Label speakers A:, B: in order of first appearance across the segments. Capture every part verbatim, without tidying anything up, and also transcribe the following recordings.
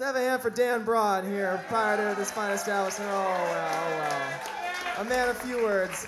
A: have a hand for Dan Broad here, proprietor of this fine establishment. Oh, well, oh, well. A man of few words.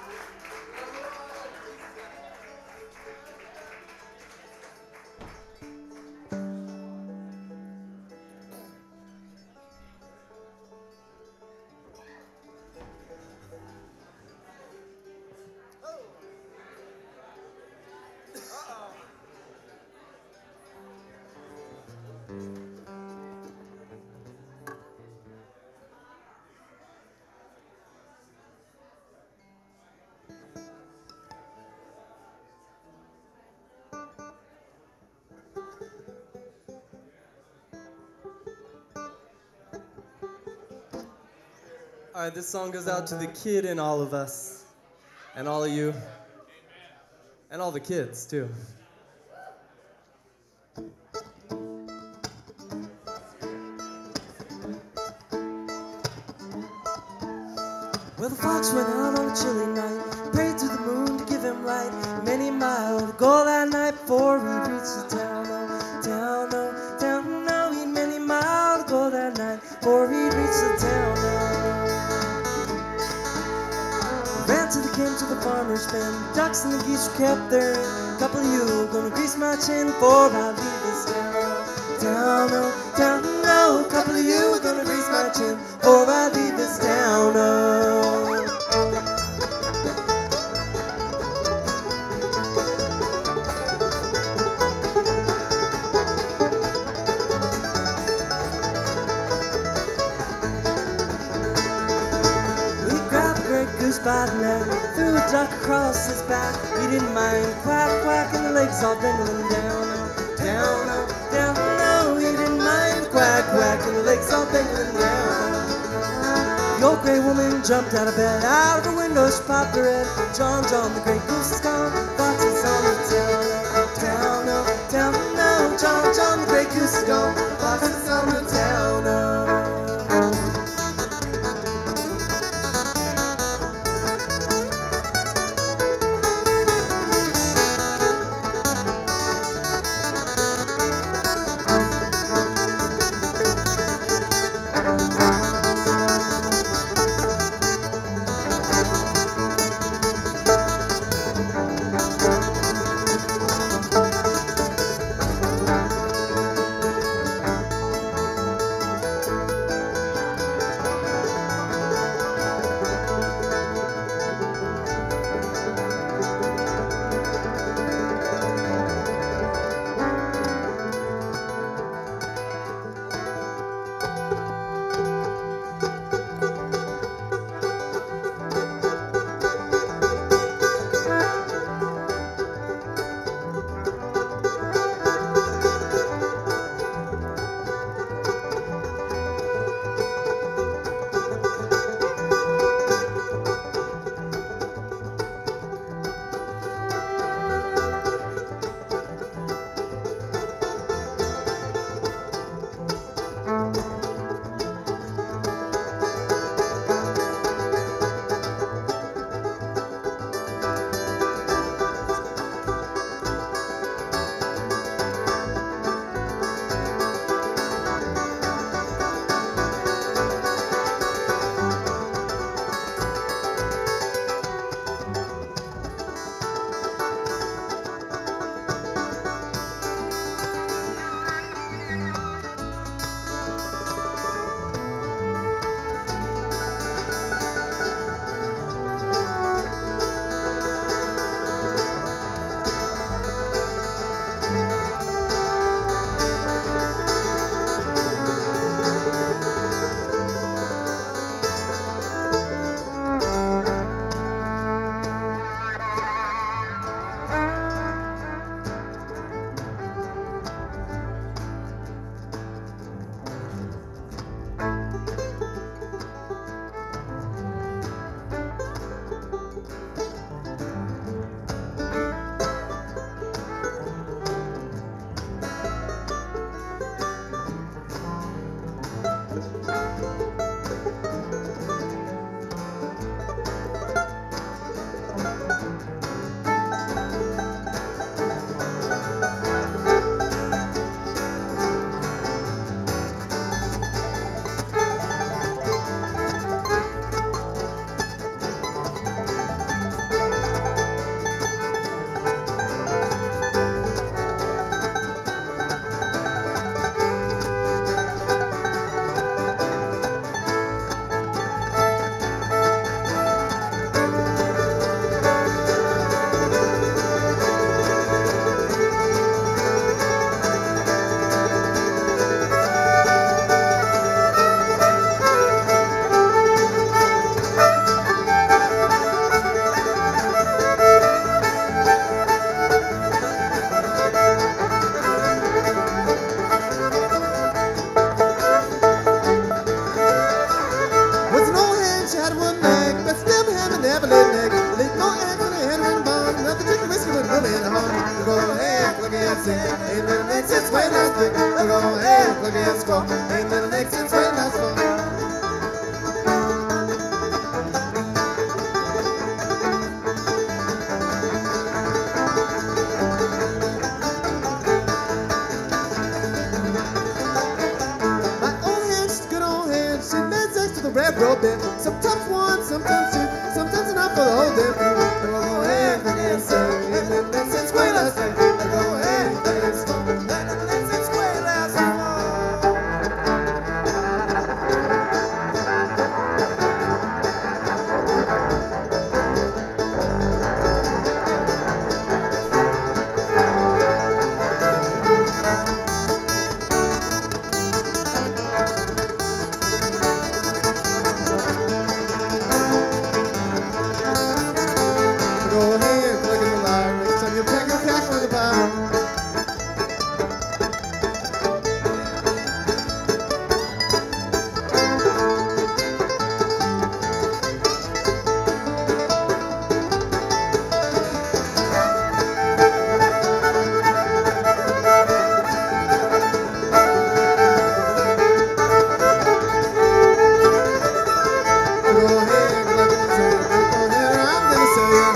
A: All right, this song goes out to the kid in all of us, and all of you, and all the kids, too.
B: Well, the fox went out on a chilly night, prayed to the moon to give him light. Many miles to go that night before he reached the town. Oh, town, oh, town, oh, he'd many miles to go that night before he'd reach the town. Oh. Ran to the kin to the farmer's pen, ducks and the geese were kept there. A couple of you gonna grease my chin before I leave this town. Oh, town, oh, town, oh, a couple of you gonna grease my chin before I leave this town. Oh. Goose by the neck, threw a duck across his back. He didn't mind quack, quack, and the legs all dangling down, oh, down, oh, down, no. He didn't mind quack, quack, and the legs all dangling down. The old gray woman jumped out of bed, out of her window she popped her head. John, John, the gray goose is gone, fox is on the town, oh, down, oh, down, no. John, John, the gray goose is gone, fox is on the town, oh.
C: fall. Ain't little Nixon's way last fall. My old hands, good old hands, she made sex to the railroad bed. Sometimes one, sometimes two, sometimes enough for the whole damn crew. Go ahead, and say, ain't little Nixon's way last fall. Go ahead, and say, ain't little Nixon's way last fall. Go ahead, look at the light. Next time you pack your cackle in the pie. Go ahead, look at the say, go ahead, I'm gonna say it.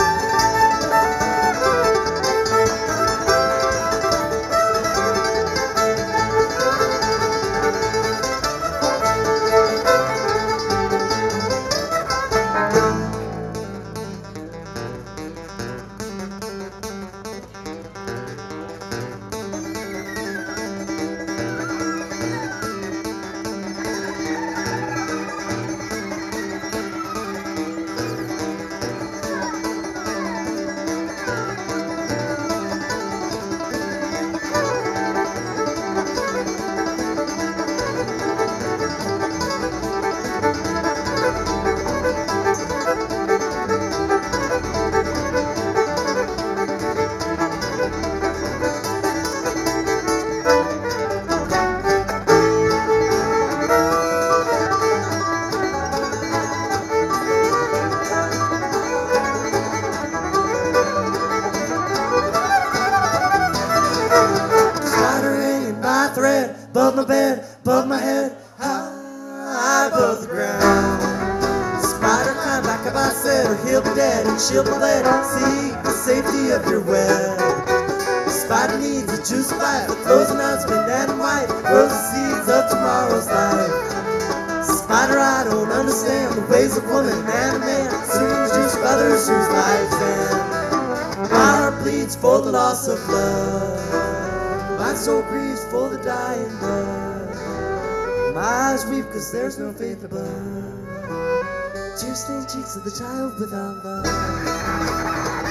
C: Spider hanging by a thread, above my bed, above my head, high above the ground. Spider climb like I said, or he'll be dead, and she'll be led. Seek the safety of your web. Spider needs a juicy bite, with frozen husband and wife, rosy seeds of tomorrow's life. Spider, I don't understand the ways of woman and a man, seems just others whose lives end. My heart bleeds for the loss of love. My soul grieves for the dying blood. My eyes weep cause there's no faith above. Tear-stained cheeks of the child without love.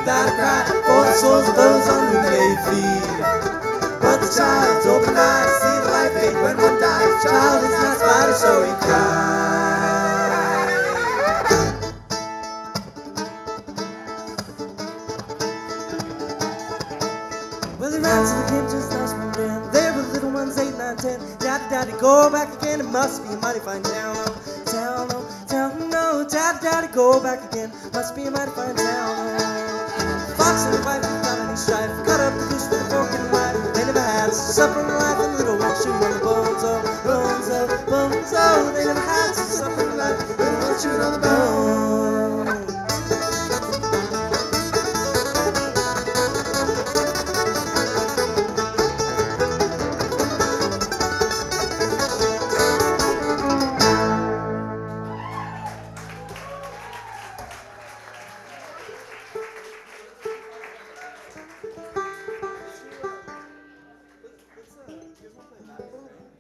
C: without a cry for the souls of those on whom they feed. But the child's open eyes see the light fade when one dies. The child is not spider, so he cries. Well, he ran to the game just last weekend. There were little ones, eight, nine, ten. Daddy, daddy, go back again. It must be a mighty fine town, oh, town, oh, town, no. Daddy, daddy, go back again. Must be a mighty fine town, oh. Fox and the wife without any strife cut up the goose with a fork and a knife. They never had supper in life, and little ones chewing on the bones, oh, bones, oh, bones, oh. They never had supper in life, little ones chewing on the bones.